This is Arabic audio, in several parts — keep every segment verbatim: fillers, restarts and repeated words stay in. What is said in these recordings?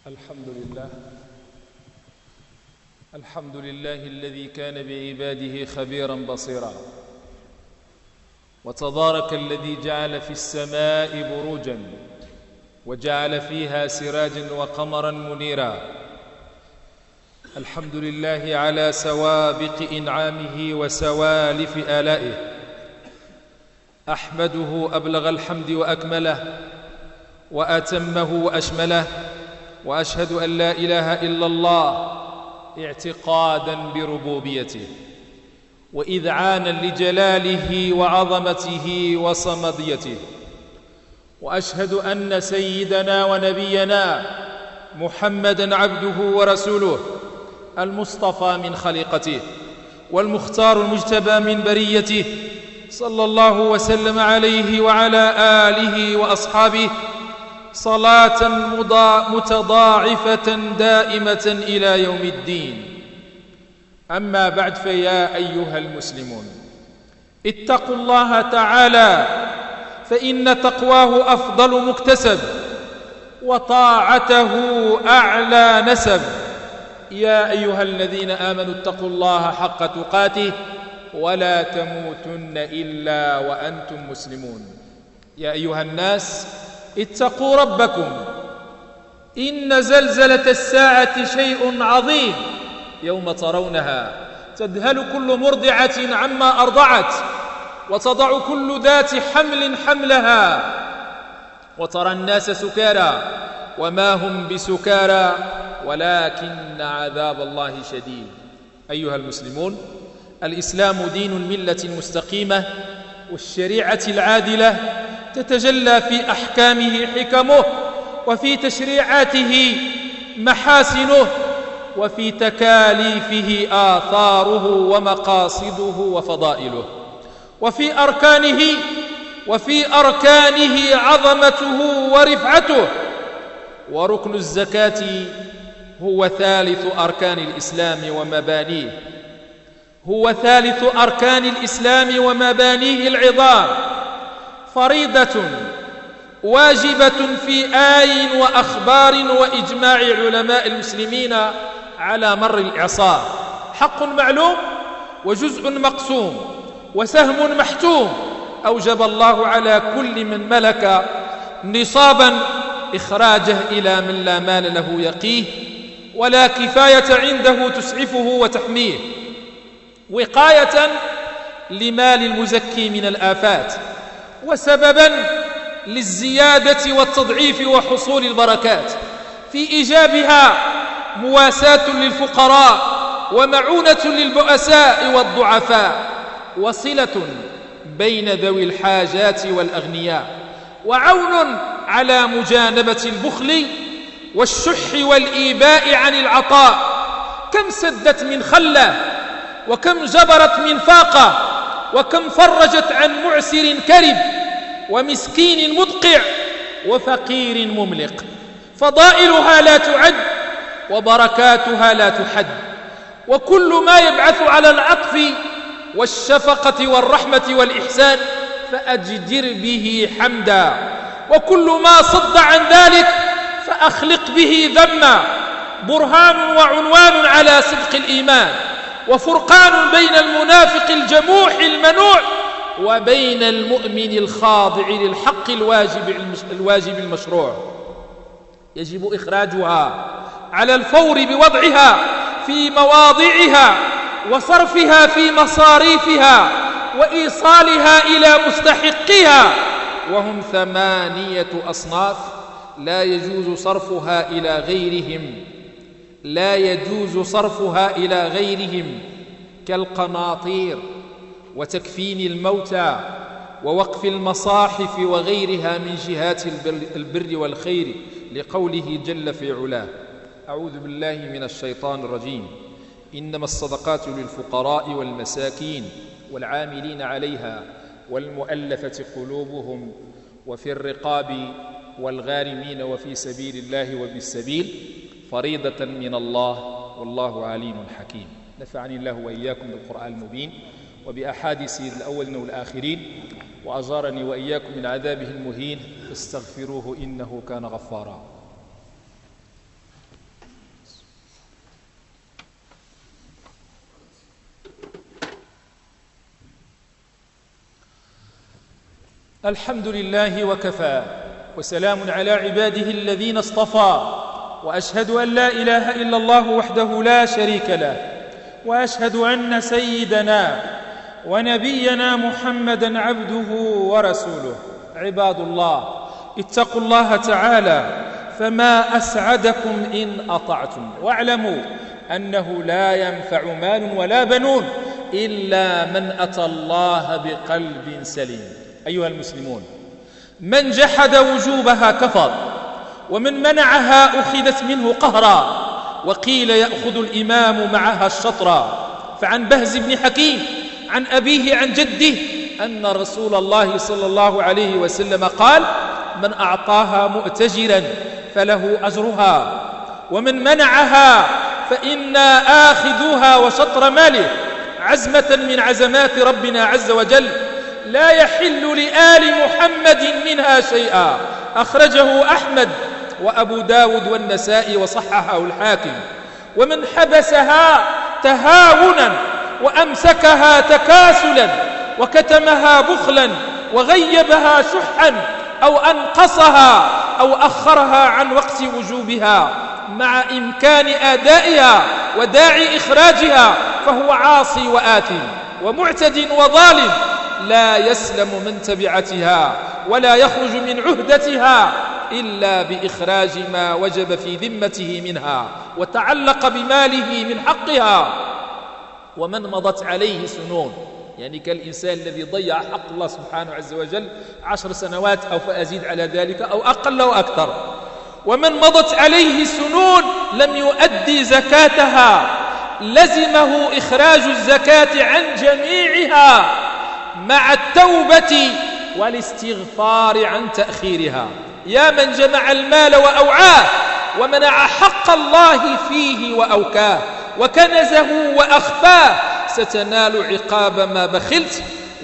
الحمد لله الحمد لله الذي كان بعباده خبيرا بصيرا، وتبارك الذي جعل في السماء بروجا وجعل فيها سراجا وقمرا منيرا. الحمد لله على سوابق إنعامه وسوالف آلائه، أحمده أبلغ الحمد وأكمله وأتمه وأشمله، وأشهد أن لا إله إلا الله اعتقادا بربوبيته وإذعانا لجلاله وعظمته وصمديته، وأشهد أن سيدنا ونبينا محمدًا عبده ورسوله المصطفى من خليقته والمختار المجتبى من بريته، صلى الله وسلم عليه وعلى آله وأصحابه صلاة متضاعفة دائمة إلى يوم الدين. أما بعد، فيا أيها المسلمون، اتقوا الله تعالى، فإن تقواه أفضل مكتسب وطاعته أعلى نسب. يا أيها الذين آمنوا اتقوا الله حق تقاته ولا تموتن إلا وأنتم مسلمون. يا أيها الناس اتقوا ربكم، إن زلزلة الساعة شيء عظيم، يوم ترونها تذهل كل مرضعة عما أرضعت وتضع كل ذات حمل حملها، وترى الناس سكارى وما هم بسكارى ولكن عذاب الله شديد. أيها المسلمون، الإسلام دين الملة المستقيمة، والشريعة العادلة تتجلى في أحكامه حكمه، وفي تشريعاته محاسنه، وفي تكاليفه آثاره ومقاصده وفضائله، وفي أركانه وفي أركانه عظمته ورفعته. وركن الزكاة هو ثالث أركان الإسلام ومبانيه هو ثالث أركان الإسلام ومبانيه العظام، فريضة واجبة في آي وأخبار وإجماع علماء المسلمين على مر الإعصار، حق معلوم وجزء مقسوم وسهم محتوم، أوجب الله على كل من ملك نصابا إخراجه إلى من لا مال له يقيه ولا كفاية عنده تسعفه وتحميه، وقاية لمال المزكي من الآفات، وسببا للزيادة والتضعيف وحصول البركات، في إيجابها مواساة للفقراء ومعونة للبؤساء والضعفاء، وصلة بين ذوي الحاجات والأغنياء، وعون على مجانبة البخل والشح والإيباء عن العطاء. كم سدت من خلة، وكم جبرت من فاقة، وكم فرجت عن معسر كرب، ومسكين مدقع، وفقير مملق. فضائلها لا تعد وبركاتها لا تحد، وكل ما يبعث على العطف والشفقة والرحمة والإحسان فأجدر به حمدا، وكل ما صد عن ذلك فأخلق به ذما. برهان وعنوان على صدق الإيمان، وفرقان بين المنافق الجموح المنوع وبين المؤمن الخاضع للحق الواجب الواجب المشروع. يجب إخراجها على الفور بوضعها في مواضعها، وصرفها في مصاريفها، وإيصالها إلى مستحقها، وهم ثمانية أصناف لا يجوز صرفها إلى غيرهم لا يجوز صرفها إلى غيرهم كالقناطير وتكفين الموتى ووقف المصاحف وغيرها من جهات البر والخير، لقوله جل في علاه: أعوذ بالله من الشيطان الرجيم، إنما الصدقات للفقراء والمساكين والعاملين عليها والمؤلفة قلوبهم وفي الرقاب والغارمين وفي سبيل الله وابن السبيل فريضة من الله والله عليم حكيم. نفعني الله وإياكم بالقرآن المبين وبأحاديث الأولين والآخرين، وأجارني وإياكم من عذابه المهين، فاستغفروه إنه كان غفارا. الحمد لله وكفى، وسلام على عباده الذين اصطفى، وأشهد أن لا إله إلا الله وحده لا شريك له، وأشهد أن سيدنا ونبينا محمدًا عبده ورسوله. عباد الله، اتقوا الله تعالى فما أسعدكم إن أطعتم، واعلموا أنه لا ينفع مال ولا بنون إلا من أتى الله بقلب سليم. أيها المسلمون، من جحد وجوبها كفر، ومن منعها أخذت منه قهرا، وقيل يأخذ الإمام معها الشطرا. فعن بهز بن حكيم عن أبيه عن جده أن رسول الله صلى الله عليه وسلم قال: من أعطاها مؤتجرا فله أجرها، ومن منعها فإنا آخذوها وشطر ماله، عزمة من عزمات ربنا عز وجل، لا يحل لآل محمد منها شيئا. أخرجه أحمد وأبو داود والنسائي وصححه الحاكم. ومن حبسها تهاونا وأمسكها تكاسلا وكتمها بخلا وغيبها شحا أو أنقصها أو أخرها عن وقت وجوبها مع إمكان أدائها وداعي إخراجها فهو عاصي وآثم ومعتد وظالم، لا يسلم من تبعتها ولا يخرج من عهدتها إلا بإخراج ما وجب في ذمته منها وتعلق بماله من حقها. ومن مضت عليه سنون، يعني كالإنسان الذي ضيع حق الله سبحانه عز وجل عشر سنوات أو فأزيد على ذلك أو أقل أو أكثر، ومن مضت عليه سنون لم يؤدي زكاتها لزمه إخراج الزكاة عن جميعها مع التوبة والاستغفار عن تأخيرها. يا من جمع المال وأوعاه ومنع حق الله فيه وأوكاه وكنزه وأخفاه، ستنال عقاب ما بخلت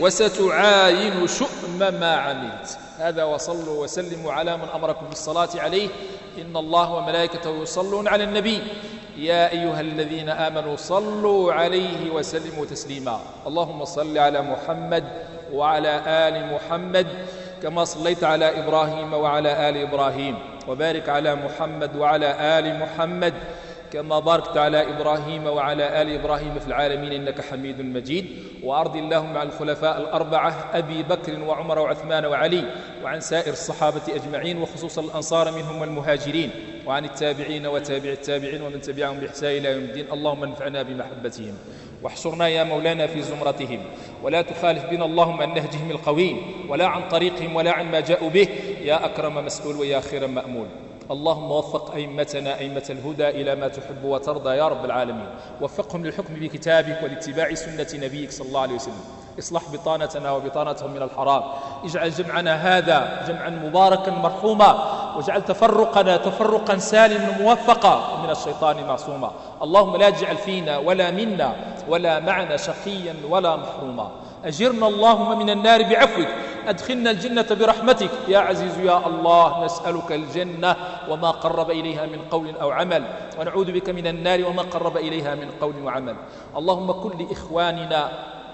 وستعاين شؤم ما عملت. هذا، وصلوا وسلموا على من أمركم بالصلاة عليه، إن الله وملائكته يصلون على النبي يا أيها الذين آمنوا صلوا عليه وسلموا تسليما. اللهم صل على محمد وعلى آل محمد كما صليت على إبراهيم وعلى آل إبراهيم، وبارك على محمد وعلى آل محمد كما باركت على إبراهيم وعلى آل إبراهيم في العالمين إنك حميد مجيد. وأرض اللهم عن الخلفاء الأربعة أبي بكر وعمر وعثمان وعلي، وعن سائر الصحابة أجمعين وخصوصا الأنصار منهم والمهاجرين، وعن التابعين وتابع التابعين ومن تبعهم بإحسان إلى يوم الدين. اللهم انفعنا بمحبتهم واحشرنا يا مولانا في زمرتهم، ولا تخالف بنا اللهم عن نهجهم القويم ولا عن طريقهم ولا عن ما جاءوا به، يا أكرم مسؤول ويا خير مأمول. اللهم وفق أئمتنا أئمة الهدى إلى ما تحب وترضى يا رب العالمين، وفقهم للحكم بكتابك ولاتباع سنة نبيك صلى الله عليه وسلم. اصلح بطانتنا وبطانتهم من الحرام، اجعل جمعنا هذا جمعا مباركا مرحوما، واجعل تفرقنا تفرقا سالما موفقا ومن الشيطان معصوما. اللهم لا تجعل فينا ولا منا ولا معنا شقيا ولا محروما. أجرنا اللهم من النار بعفوك، أدخلنا الجنة برحمتك يا عزيز يا الله. نسألك الجنة وما قرب إليها من قول أو عمل، ونعوذ بك من النار وما قرب إليها من قول وعمل. اللهم كن لإخواننا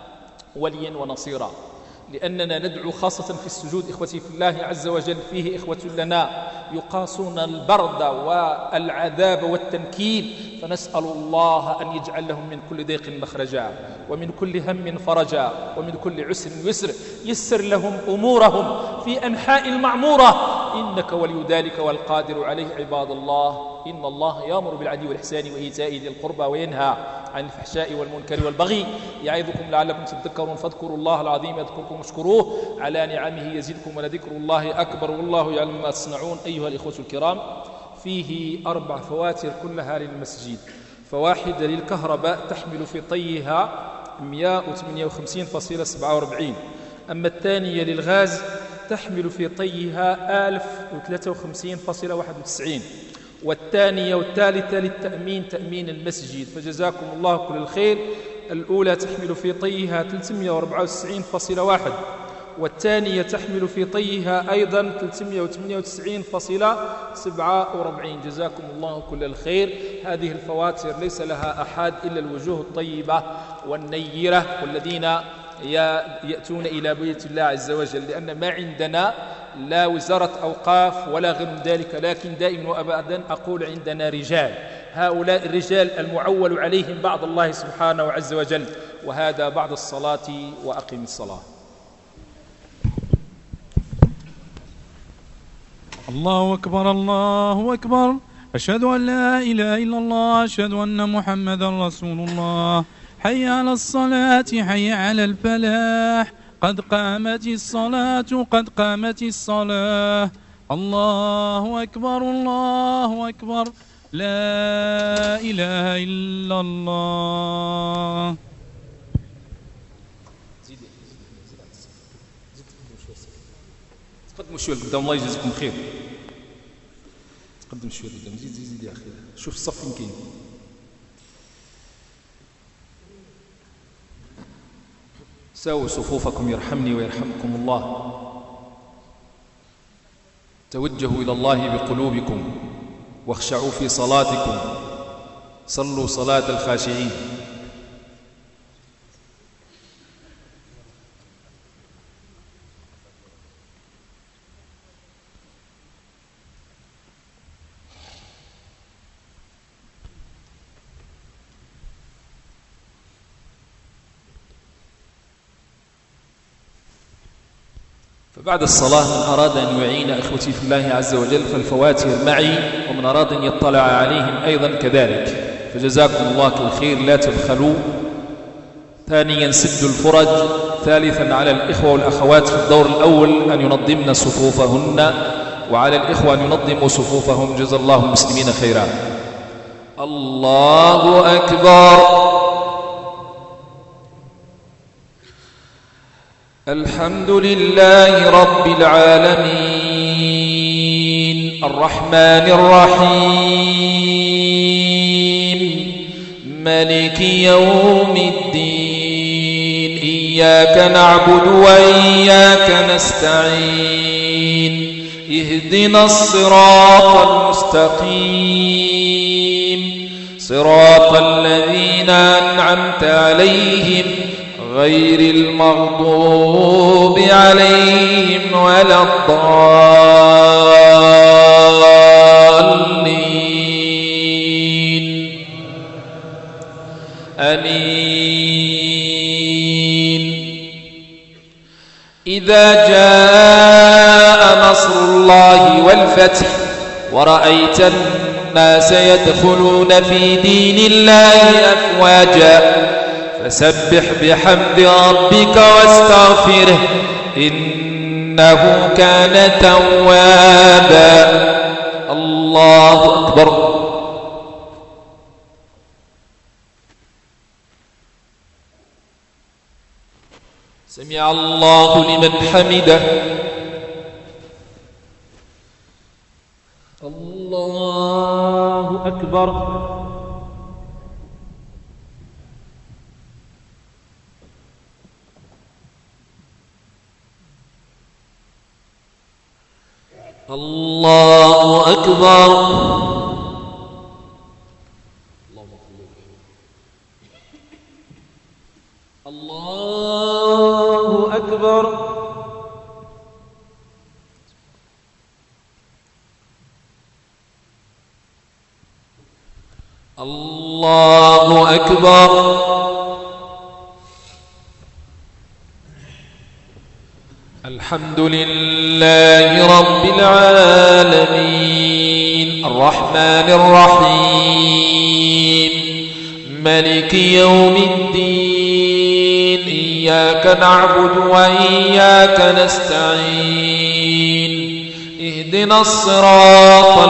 وليا ونصيرا، لأننا ندعو خاصة في السجود إخوتي في الله عز وجل، فيه إخوة لنا يقاسون البرد والعذاب والتنكيل، فنسأل الله أن يجعل لهم من كل ضيق مخرجا ومن كل هم فرجا ومن كل عسر يسر. يسر لهم أمورهم في أنحاء المعمورة، إنك ولي ذلك والقادر عليه. عباد الله، إن الله يأمر بالعدل والإحسان وإيتاء ذي القربى وينهى عن الفحشاء والمنكر والبغي، يعظكم لعلكم تذكرون. فاذكروا الله العظيم يذكركم واشكروه على نعمه يزدكم ولذكر الله أكبر والله يعلم ما تصنعون. أيها الإخوة الكرام، فيه أربع فواتر كلها للمسجد، فواحدة للكهرباء تحمل في طيها مئة وثمانية وخمسين فاصلة سبعة وأربعين، أما الثانية للغاز تحمل في طيها ألف وثلاثة وخمسين فاصلة واحد وتسعين، والثانية والثالثة للتأمين تأمين المسجد، فجزاكم الله كل الخير. الأولى تحمل في طيها ثلاثمئة وأربعة وتسعين فاصلة واحد، والثانية تحمل في طيها أيضا ثلاثمئة وثمانية وتسعين فاصلة سبعة وأربعين. جزاكم الله كل الخير. هذه الفواتر ليس لها أحد إلا الوجوه الطيبة والنيرة، والذين يأتون إلى بيت الله عز وجل، لأن ما عندنا لا وزارة أوقاف ولا غير ذلك، لكن دائما وأبدا أقول عندنا رجال، هؤلاء الرجال المعول عليهم بعض الله سبحانه عز وجل. وهذا بعد الصلاة وأقم الصلاة. الله أكبر الله أكبر، أشهد أن لا إله إلا الله، أشهد أن محمدا رسول الله. حي على الصلاة حي على الفلاح، قد قامت الصلاة قد قامت الصلاة. الله أكبر الله أكبر، لا إله إلا الله. تقدموا شويه لقدام، الله يجزيكم خير. تقدم شويه لقدام، زيد زيد زيد يا اخي، شوف الصف فين كاين. ساووا صفوفكم يرحمني ويرحمكم الله. توجهوا إلى الله بقلوبكم واخشعوا في صلاتكم، صلوا صلاة الخاشعين. فبعد الصلاة من أراد أن يعين إخوتي في الله عز وجل فالفواتر معي، ومن أراد أن يطلع عليهم أيضا كذلك، فجزاكم الله كل خير، لا تبخلوا. ثانيا سد الفرج. ثالثا على الإخوة والأخوات في الدور الأول أن ينظمن صفوفهن، وعلى الإخوة أن ينظموا صفوفهم، جزا الله المسلمين خيرا. الله أكبر. الحمد لله رب العالمين، الرحمن الرحيم، مالك يوم الدين، إياك نعبد وإياك نستعين، اهدنا الصراط المستقيم، صراط الذين أنعمت عليهم غير المغضوب عليهم ولا الضالين، آمين. إذا جاء نصر الله والفتح ورأيت الناس يدخلون في دين الله أفواجا فسبح بحمد ربك واستغفره إنه كان توابا. الله أكبر. سمع الله لمن حمده. الله أكبر. الله أكبر. الله أكبر. الله أكبر. الحمد لله رب العالمين، الرحمن الرحيم، مالك يوم الدين، إياك نعبد وإياك نستعين، اهدنا الصراط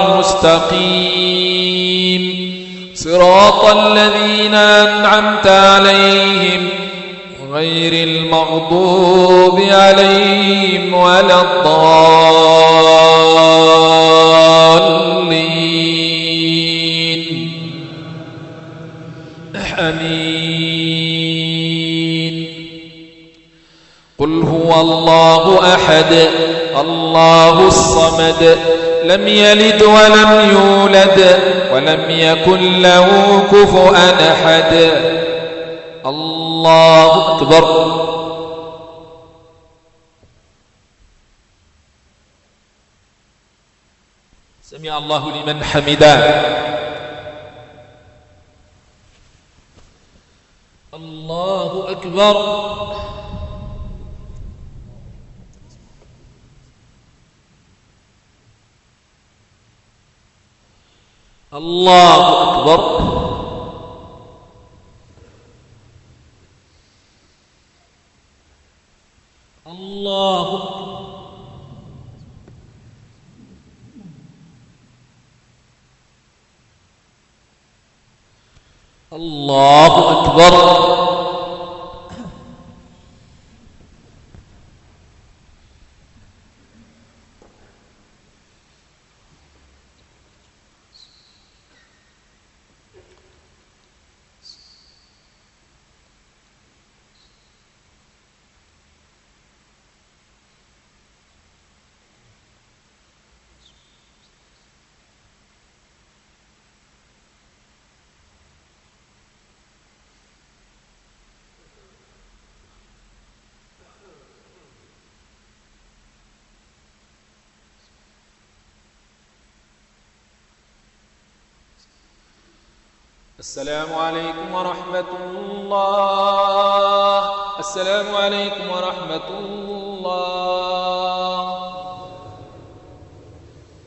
المستقيم، صراط الذين أنعمت عليهم غير المغضوب عليهم ولا الضالين، آمين. قل هو الله أحد الله الصمد لم يلد ولم يولد ولم يكن له كفؤا أحد. الله أكبر. سمع الله لمن حمده. الله أكبر. الله أكبر. الله الله أكبر. السلام عليكم ورحمة الله. السلام عليكم ورحمة الله.